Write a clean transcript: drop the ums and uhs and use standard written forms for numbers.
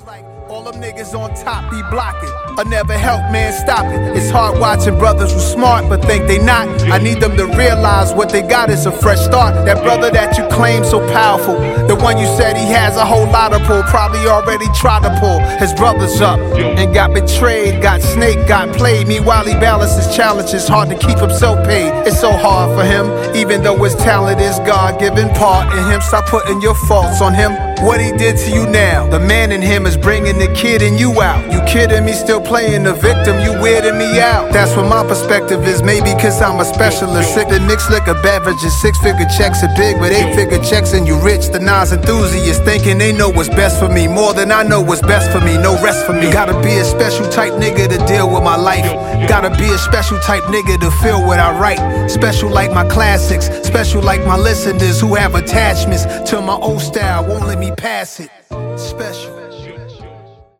like all them niggas on top be blocking. I never help man stop it. It's hard watching brothers who smart but think they not. I need them to realize what they got is a fresh start. That brother that you claim so powerful, the one you said he has a whole lot of pull, probably already tried to pull his brothers up and got betrayed, got snaked, got played. Meanwhile he balances challenges, hard to keep himself paid. It's so hard for him, even though his talent is God-given part in him. Stop putting your faults on him. What he did to you now, the man in him is bringing the kid in you out. You kidding me, still playing the victim, you weirding me out. That's what my perspective is, maybe cause I'm a specialist. Sick of mixed liquor beverages, 6-figure checks are big, but 8-figure checks and you rich. The Nas enthusiasts thinking they know what's best for me, more than I know what's best for me, no rest for me. Gotta be a special type nigga to deal with my life. Gotta be a special type nigga to feel what I write. Special like my classics, special like my listeners who have attachments to my old style, won't let me pass it. Special.